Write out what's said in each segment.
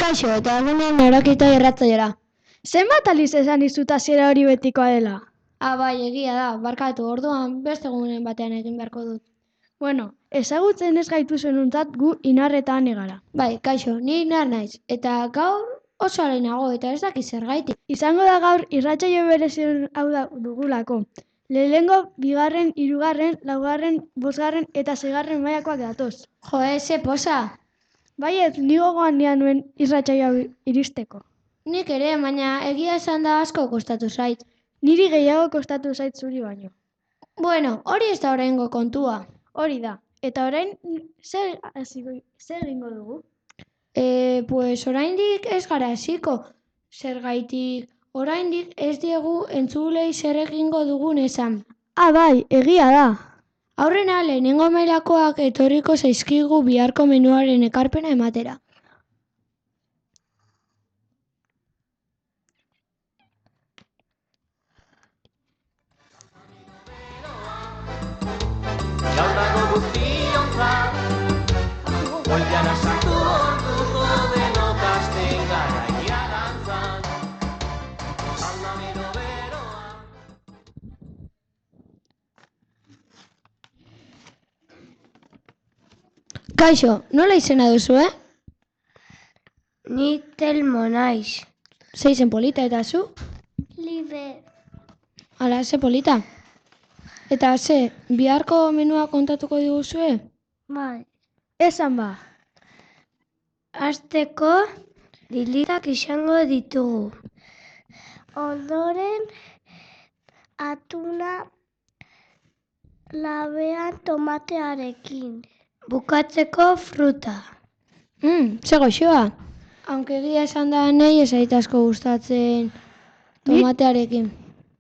Kaixo, eta egunen Orakito irratzaiora. Zenbat aliz esan dizut hasiera hori betikoa dela? Bai, egia da, barkatu, orduan beste egunen batean egin beharko dut. Bueno, ezagutzen ez gaituzuen untzat gu Inar eta Ane gara. Bai, kaixo, ni Inar naiz, eta gaur oso alenago eta ez dakit zergaitik. Izango da gaur irratsaio berezien hau da dugulako. Lehenengo, bigarren, hirugarren, laugarren, bosgarren eta seigarren mailakoak datoz. Jo, ze posa! Baiet, ni gogoan nuen irratsaio iristeko. Nik ere, baina egia esan da asko kostatu zait. Niri gehiago kostatu zait zuri baino. Bueno, hori ez da oraingo kontua. Hori da. Eta orain, zer egingo dugu? Pues oraindik ez gara hasiko. Zergaitik, oraindik ez diegu entzulei zer egingo dugun esan. Bai, egia da. Aurrena, lehenengo mailakoak etorriko zaizkigu biharko menuaren ekarpena ematera. Gaur dago guztiontzat, bueltan sartu orduko denok hasten garaia dantzan. Aldamiro beroa. Kaixo, nola izena duzu, Ni Telmo naiz. Zeizen polita eta zu? Libe. Ala, ze polita. Eta ze, biharko menua kontatuko diguzue? Bai. Esan ba. Hasteko dilitak izango ditugu. Ondoren atuna labean tomatearekin. Bukatzeko fruta. Ze goxoa. Aunque egia esan da nahi ez zait asko gustatzen tomatearekin.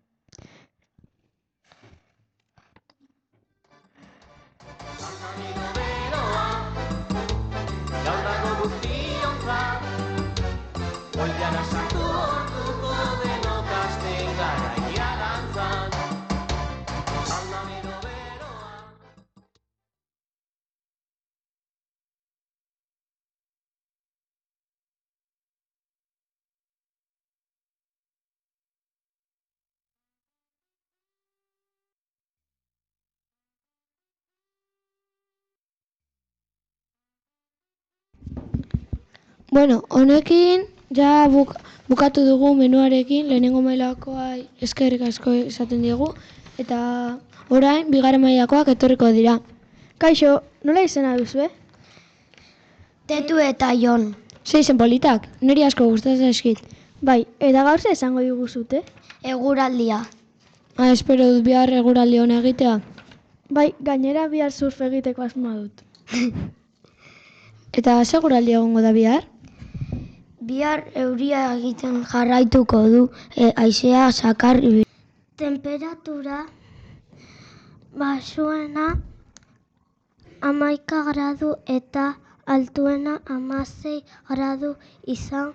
Aldamiro beroa. Gaur dago guztiontzat, bueltan sartu orduko denok hasten garaia dantzan. Aldamiro beroa. Bueno, honekin ja bukatu dugu menuarekin, lehenengo mailakoa eskerrik asko esaten diegu, eta orain bigarren mailakoak etorriko dira. Kaixo, nola izena duzu, Tetu eta Jon. Zeizen politak, niri asko gustatzen zaizkit. Bai, eta gaur ze esango diguzute? Eguraldia. Espero dut bihar eguraldi ona egitea. Bai, gainera bihar surf egiteko asmoa dut. Eta seguraldi egongo da bihar? Bihar euria egiten jarraituko du, haizea zakar. Temperatura baxuena 11 gradu eta altuena 16 gradu izan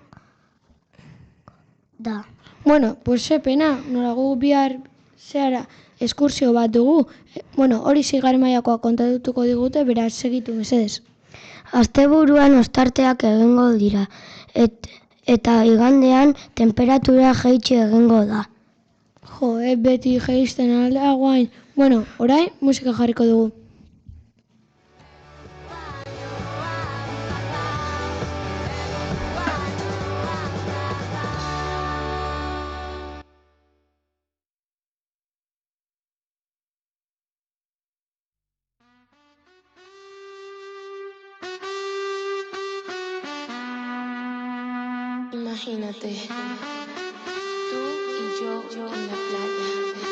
da. Bueno, pues ze pena, nola gu bihar zehara eskursio bat dugu. Hori seigarren mailakoak kontatuko digute, beraz segitu mesedez. Asteburuan ostarteak egingo dira, eta igandean temperatura jaitsi egingo da. Jo, beti jaisten alda guain. Bueno, orain musika jarriko dugu. Imagínate, tú y yo en la playa,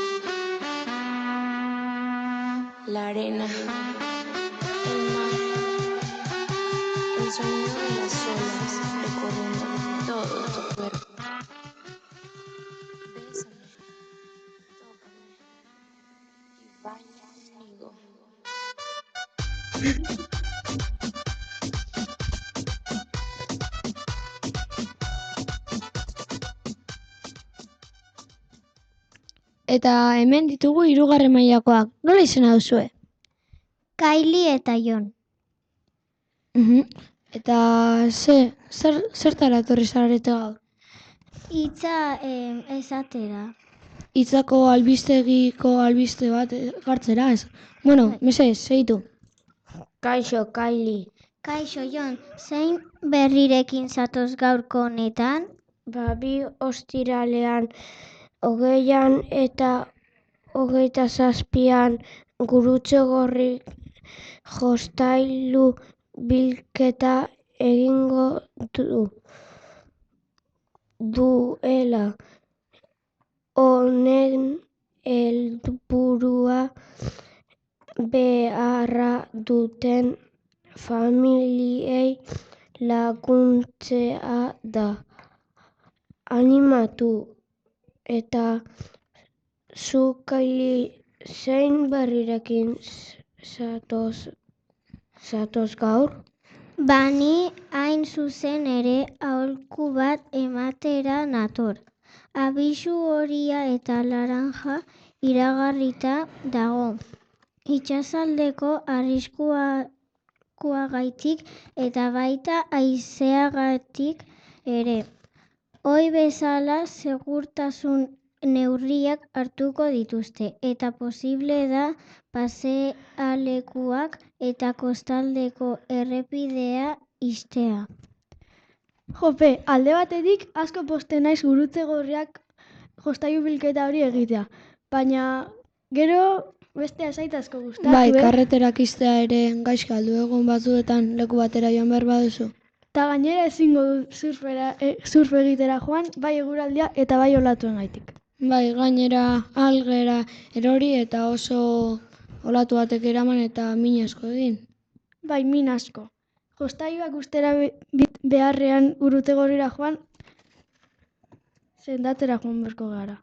la arena, el mar, el sonido de las olas recorriendo todo tu cuerpo. Bésame, tócame y baila conmigo. Eta hemen ditugu hirugarren mailakoak. Nola izena duzue? Kylie eta Jon. Eta zertara etorri zarete gaur? Hitza esatera. Hitzako albistegiko albiste bat gartzera, ez? Bueno, mesedez, segitu. Kaixo, Kaili. Kaixo, Jon, zein berrirekin zatoz gaurko honetan? Bi ostiralean 20an eta 27an Gurutze Gorri jostailu bilketa egingo duela. Honen helburua beharra duten familiei laguntzea da. Animatu eta zu, Kaili, zein berrirekin zatoz gaur? Bani hain zuzen ere aholku bat ematera nator. Abisu horia eta laranja iragarrita dago. Itsasaldeko arriskuagaitik eta baita haizeagatik ere. Ohi bezala segurtasun neurriak hartuko dituzte eta posible da pasealekuak eta kostaldeko errepidea ixtea. Jope, alde batetik asko pozten naiz Gurutze Gorriak jostailu bilketa hori egitea. Baina gero beste zait asko gustatu, Bai, karreterak ixtea ere gaizki aldu egun batzuetan leku batera joan behar baduzu. Eta gainera ezingo du surf egitera joan, bai eguraldia eta bai olatuen gaitik. Bai, gainera algera erori eta oso olatu batek eraman eta min asko egin. Bai, min asko. Jostailuak ustera beharrean Gurutze Gorrira joan, sendatzera joan berko gara.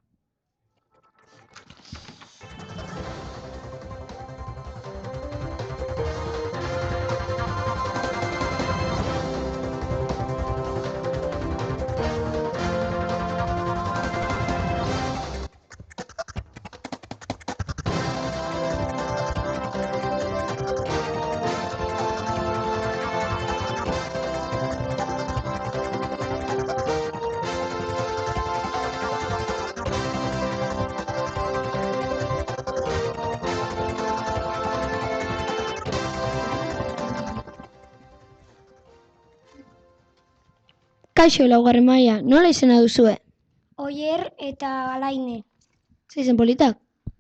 Kaixo, laugarren maila, nola izena duzue? Oier eta Alaine. Zeizen politak?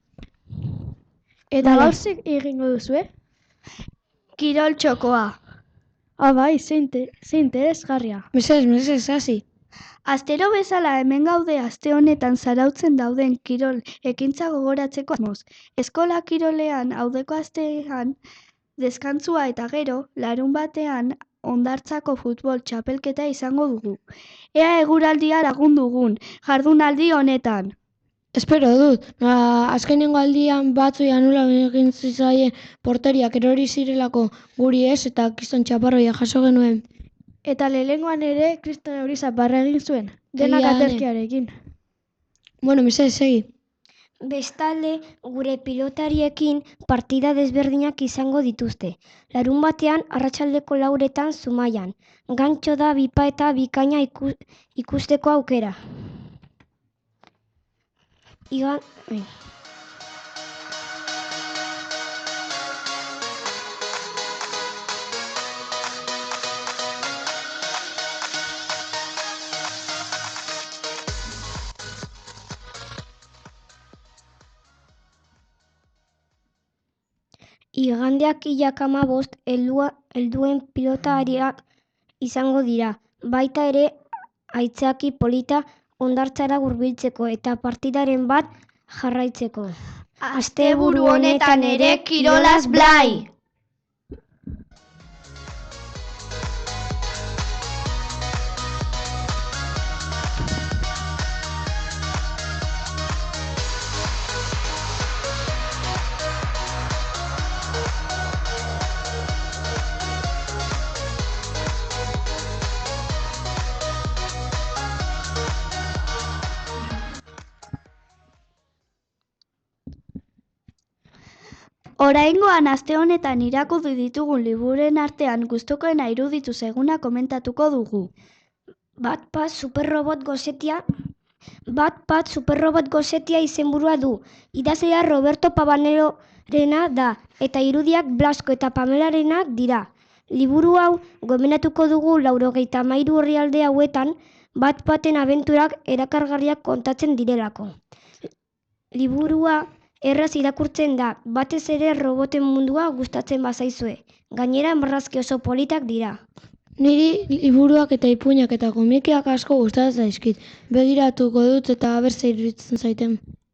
Eta gaur egingo duzue? Kirol txokoa. Bai, zein interesgarria. Mesedez, hasi. Astero bezala hemen gaude aste honetan zarautzen dauden kirol ekintza gogoratzeko asmoz. Eskola kirolean audeko astean deskantzua eta gero, larun batean Hondartzako futbol txapelketa izango dugu. Ea eguraldia lagun dugun, jardunaldi honetan. Espero dut, azkenengo aldian batzui anula egin zitzaien porteriak erori zirelako guri ez eta kriston txaparroia jaso genuen. Eta lehengoan ere kriston hori zaparra egin zuen, denak Egia, aterkiarekin. Bueno, mesedez, segi. Bestalde, gure pilotariekin partida desberdinak izango dituzte. Larun batean, arratsaldeko 4 Zumaian. Gantxo da bipa eta bikaina ikusteko aukera. Igandeak 15 helduen pilotariak izango dira. Baita ere, aitzaki polita Hondartzara hurbiltzeko eta partidaren bat jarraitzeko. Asteburu honetan ere kirolaz blai! Oraingoan aste honetan irakurri ditugun libururen artean gustukoena iruditu zaiguna komentatuko dugu. Bat superrobot gosetia izenburua du. Idazlea Roberto Pavanelorena da, eta irudiak Blasco eta Pamelarenak dira. Liburu hau gomendatuko dugu 93 orrialde hauetan bat-baten abenturak erakargarriak kontatzen direlako. Liburua erraz irakurtzen da, batez ere roboten mundua gustatzen bazaizue. Gainera marrazki oso politak dira. Niri liburuak eta ipuinak eta komikiak asko gustatzen zaizkit. Begiratuko dut eta aber zer iruditzen zaiten.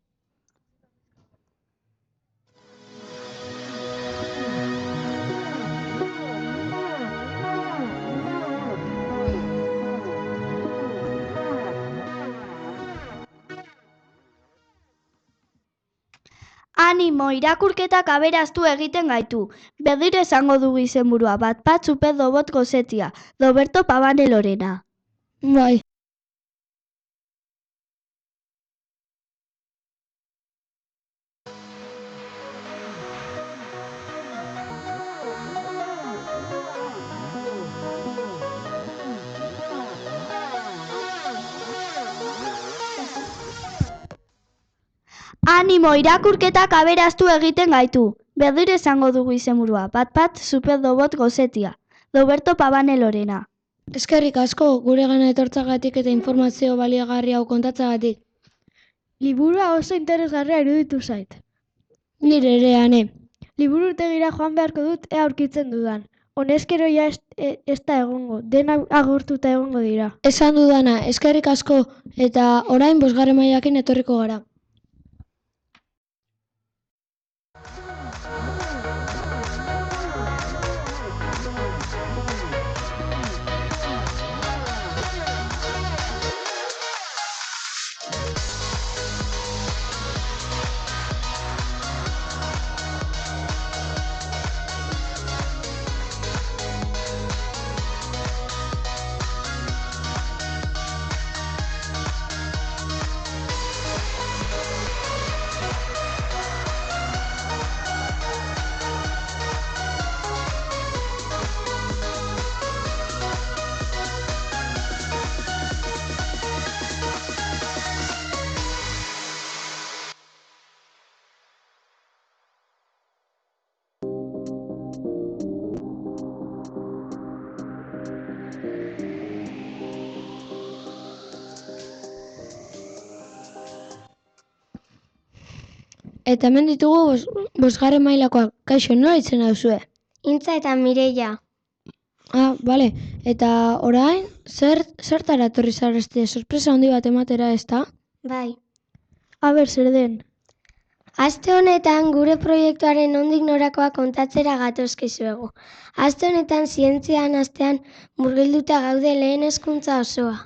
Animo, irakurketak aberastu egiten gaitu. Berriro esango dugu izenburua, Bat superrobot gosetia, Roberto Pavanelorena. Bai. Animo, irakurketak aberastu egiten gaitu. Berriro esango dugu izenburua, Bat superrobot gosetia, Roberto Pavanelorena. Eskerrik asko guregana etortzagatik eta informazio baliagarri hau kontatzagatik. Liburua oso interesgarria iruditu zait. Nire ere, Ane. Liburutegira joan beharko dut ea aurkitzen dudan. Honezkero ja ez da egongo, dena agortuta egongo dira. Esan dudana, eskerrik asko eta orain 5. mailarekin etorriko gara. Eta hemen ditugu 5. mailakoak. Kaixo, nola izena duzue? Intza eta Mireia. Ah, bale. Eta orain, zertara etorri zareste? Sorpresa handi bat ematera, ezta? Bai. Aber, zer den? Aste honetan gure proiektuaren nondik norakoa kontatzera gatozkizuegu. Aste honetan zientzian astean murgilduta gaude lehen hezkuntza osoa.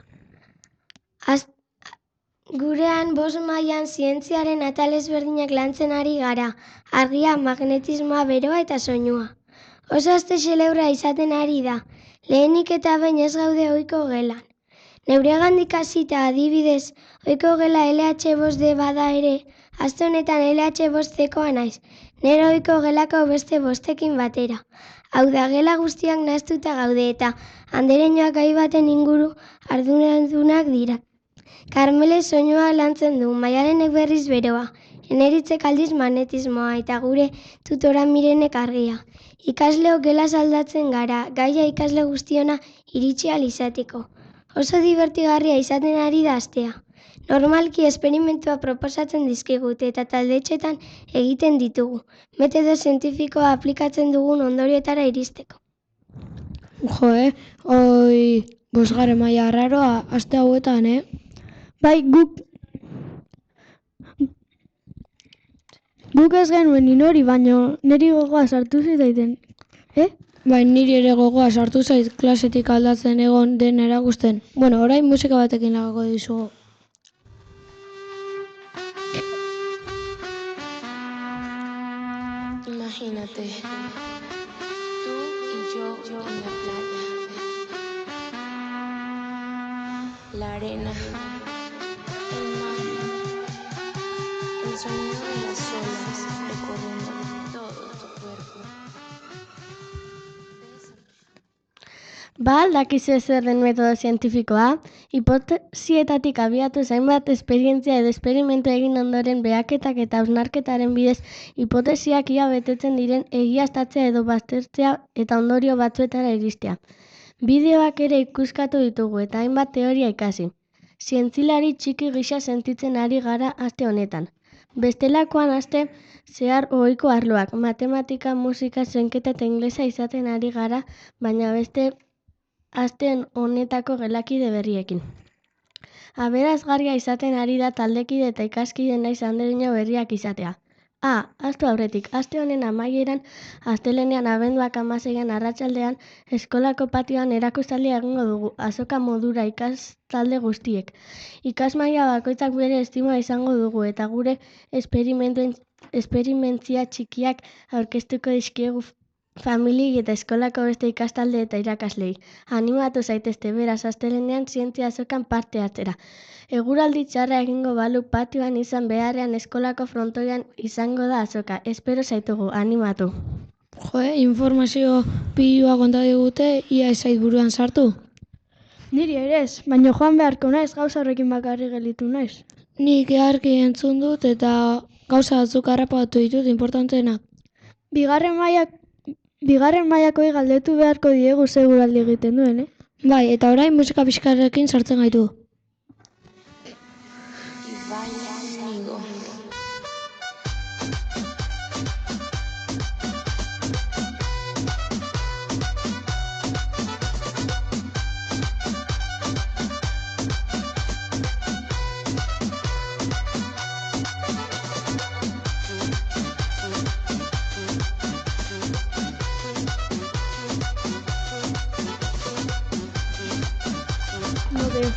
Gurean 5 mailan zientziaren atal ezberdinak lantzen ari gara, argia, magnetismoa, beroa eta soinua. Oso aste xelebra izaten ari da, lehenik eta behin ez gaude ohiko gelan. Neuregandik hasita adibidez, ohiko gela LH5D bada ere, aste honetan LH5Ckoa naiz, nire ohiko gelako beste 5ekin batera. Hau da, gela guztiak nahaztuta gaude eta andereñoak gai baten inguru arduradunak dira. Karmele soinua lantzen du, Maialenek berriz beroa, Eneritzek aldiz magnetismoa eta gure tutora Mirenek argia. Ikasleok gelaz aldatzen gara, gaia ikasle guztiona iritsi ahal izateko. Oso divertigarria izaten ari da astea. Normalki esperimentua proposatzen dizkigute eta taldetxetan egiten ditugu. Metodo zientifikoa aplikatzen dugun ondorioetara iristeko. Jo, hoi 5. maila arraroa aste hauetan, Bai, guk ez genuen inori, baino niri gogoa sartu zitzaiten. Bai, niri ere gogoa sartu zait klasetik aldatzen egon den erakusten. Bueno, orain musika batekin lagako dizugu. Imagínate, tú y yo en la playa, la arena, el mar, el sonido de las olas recorriendo todo tu Ba, dakizu zer den metodo zientifikoa? Hipotesietatik abiatu hainbat esperientzia edo esperimentu egin ondoren behaketak eta hausnarketaren bidez hipotesiak ia betetzen diren egiaztatzea edo baztertzea eta ondorio batzuetara iristea. Bideoak ere ikuskatu ditugu eta hainbat teoria ikasi. Zientzilari txiki gisa sentitzen ari gara aste honetan. Bestelakoan aste zehar ohiko arloak, matematika, musika, zuzenketa eta inglesa izaten ari gara, baina beste aste honetako gelakide berriekin. Aberasgarria izaten ari da taldekide eta ikaskide naiz andereño berriak izatea. Ahaztu aurretik, aste honen amaieran, astelehenean abenduak 16 arratsaldean, eskolako patioan erakustaldia egingo dugu, azoka modura ikastalde guztiek. Ikasmaila bakoitzak bere estimoa izango dugu eta gure esperimentzia txikiak aurkeztuko dizkiegu familiei eta eskolako beste ikastalde eta irakaslei. Animatu zaitezte beraz astelehenean zientzia azokan parte hartzera. Eguraldi txarra egingo balu patioan izan beharrean eskolako frontoian izango da azoka. Espero zaitugu, animatu. Informazio piloa konta digute, ia ez zait buruan sartu. Niri ere ez, baina joan beharko naiz, gauza horrekin bakarrik gelditu naiz. Nik eharki entzun dut eta gauza batzuk harrapatu ditut importanteenak. Bigarren mailakoei galdetu beharko diegu ze eguraldi egiten duen, Bai, eta orain musika pixkarrekin sartzen gaitu. Y baila conmigo. No veo.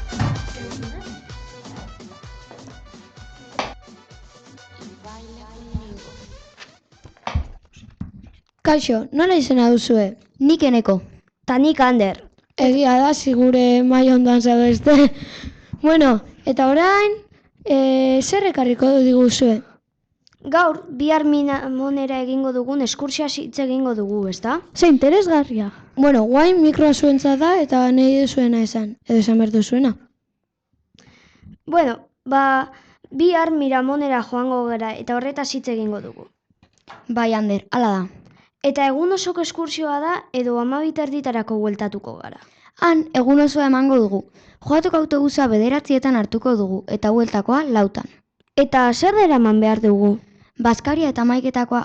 Y baila conmigo. Kaixo, nola izena duzue? Nik eneko. Ta nik Ander. Egia da, zigure mai ondoan zaudezte. Bueno, eta orain, zer ekarriko diguzue? Gaur, bihar Minamonera egingo dugun eskurtsioaz hitz egingo dugu, ezta? Ze interesgarria. Bueno, guain mikroa zuentzat da eta nahi duzuena esan, edo esan behar duzuena. Bueno, bihar Miramonera joango gara eta horretaz hitz egingo dugu. Bai, Ander, hala da. Eta egun osoko eskurtsioa da edo 12 bueltatuko gara. Han, egun osoa emango dugu. Joateko autobusa 9:00 hartuko dugu eta bueltakoa 4:00. Eta zer eraman behar dugu? Bazkaria eta hamaiketakoa.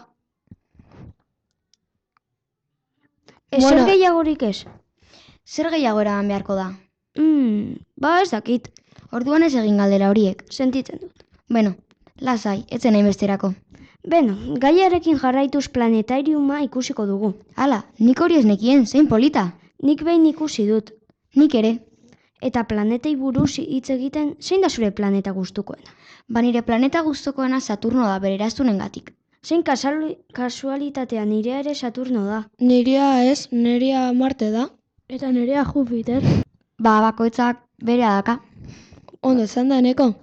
Zer gehiagorik ez? Zer gehiago eraman beharko da? Ez dakit. Orduan ez egin galdera horiek. Sentitzen dut. Beno, lasai, etzen hain besterako. Beno, gaiarekin jarraituz planetariuma ikusiko dugu. Hala, nik hori ez nekien, zein polita. Nik behin ikusi dut. Nik ere. Eta planetei buruz hitz egiten, zein da zure planeta gustukoena? Ba nire planeta gustukoena Saturno da bere eraztunengatik. Zein kasualitatea nirea ere Saturno da. Nirea ez, nirea Marte da. Eta nerea Jupiter. Ba, bakoitzak berea daka. Ondo esan da, eneko?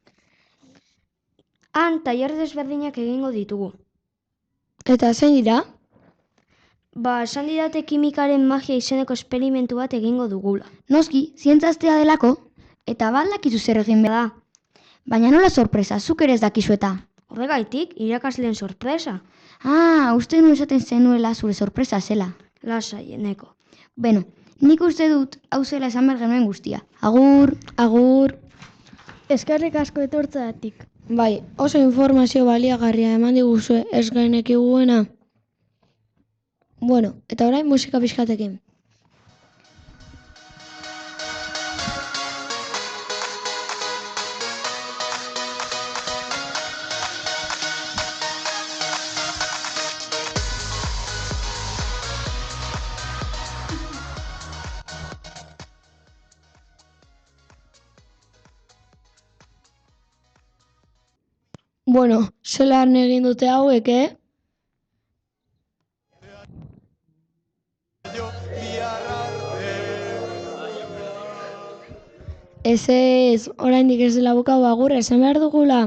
Han, tailer desberdinak egingo ditugu. Eta zein dira? Esan didate kimikaren magia izeneko esperimentu bat egingo dugula. Noski, zientzastea delako, eta baldakizu zer egin behar da. Baina nola sorpresa, zuk ere ez dakizu eta. Horregaitik, irakasleen sorpresa. Uste nu esaten zenuela zure sorpresa zela. Lasai, eneko. Beno, nik uste dut hau zela esan behar genuen guztia. Agur. Agur. Eskerrik asko etortzeatik. Bai, oso informazio baliagarria eman diguzue ez genekiguena. Bueno, eta orain musika pixkatekin. Bueno, zelan egin dute hauek, Ez, oraindik ez dela bukatu agur, esan behar dugula.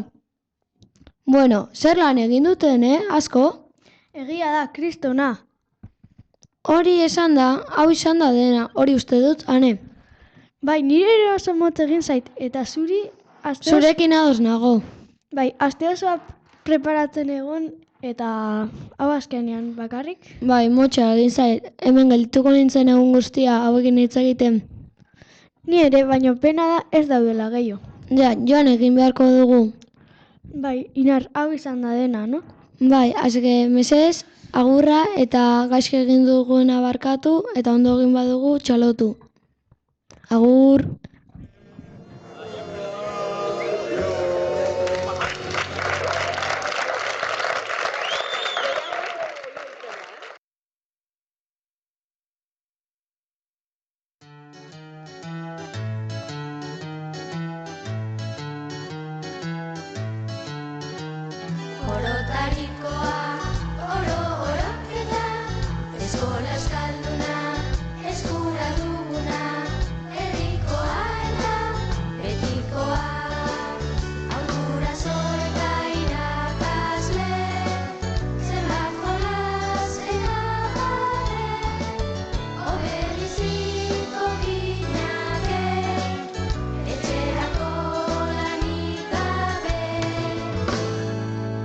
Bueno, zer lan egin duten, asko? Egia da, kristona. Hori esan da, hau izan da dena, hori uste dut, ane. Bai, nire ere oso motz egin zait, eta zuri Zurekin ados nago. Bai, aste osoa preparatzen egon, eta hau azkenean bakarrik. Bai, motxa egin zait, hemen geldituko nintzen egun guztia hauekin hitz egiten. Ni ere, baino pena da ez daudela gehiago. Ja, joan egin beharko dugu. Bai, Inar, hau izan da dena, no? Bai, azke, mesedez, agurra eta gaizki egin duguna barkatu eta ondo egin badugu txalotu. Agur.